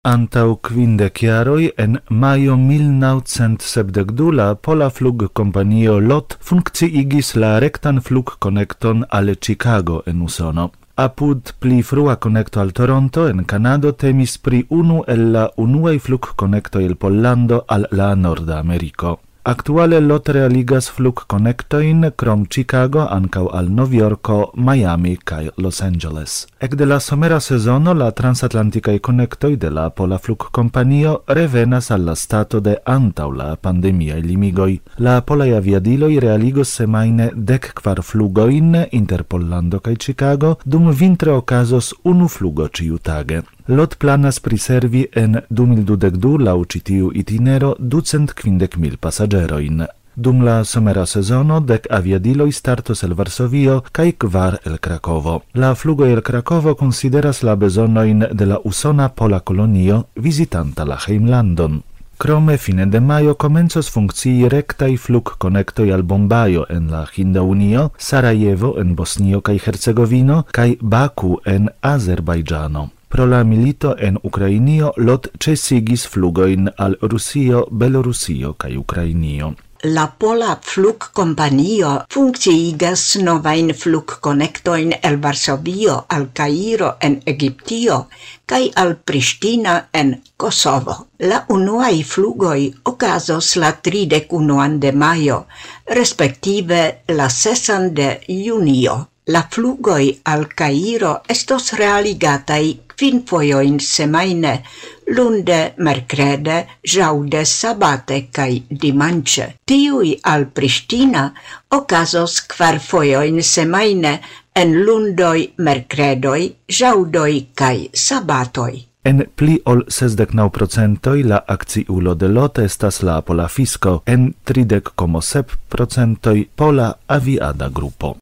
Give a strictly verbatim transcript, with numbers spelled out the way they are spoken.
Antau kvindek jaroj en majo mil naŭcent sepdek du la pola flugkompanio L O T funkciigis la rektan flugkonekton al Chicago en Usono. Apud pli frua konekto al Toronto en Kanado temis pri unu el la unuaj flugkonektoj el Pollando al la Norda Ameriko. Aktuale L O T realigas flugkonektojn krom Chicago ankaŭ al Novjorko, Miami kaj Los Angeles. Ekde la somera sezono la transatlantikaj konektoj de la pola flugkompanio revenas al la stato de antaŭ la pandemiaj limigoj. La polaj aviadiloj realigos semajne dek kvar flugojn inter Pollando kaj Chicago, dum vintre okazos unu flugo ĉiutage. L O T planas priservi en du mil dudek du laŭ ĉi tiu itinero ducent kvindek mil pasaĝerojn. Dum la somera sezono dek aviadiloj startos el Varsovio kaj kvar el Krakovo. La flugoj el Krakovo konsideras la bezonojn de la usona pola kolonio vizitanta la hejmlandon. Krome fine de majo komencos funkcii rektaj flugkonektoj al Bombajo en la Hinda Unio, Sarajevo en Bosnio kaj Hercegovino kaj Baku en Azerbajdżano. Pro la milito en Ukrainio L O T ĉesigis flugojn al Rusio, Belorusio kaj Ukrainio. La pola flugkompanio funkciigas novajn flugkonektojn el Varsovio al Kairo en Egiptio kaj al Pristina en Kosovo. La unuaj flugoj okazos la tridek unuan de majo, respektive la sesan de junio. La flugoj al Kairo estos realigataj kvin fojojn semajne, lunde, merkrede, ĵaŭde, sabate kaj dimanĉe. Tiuj al Pristina okazos kvar fojojn semajne en lundoj, merkredoj, ĵaŭdoj kaj sabatoj. En pli ol sesdek naŭ procentoj la akciulo de L O T estas la Pola Fisko, en tridek komo sep procentoj Pola Aviada Grupo.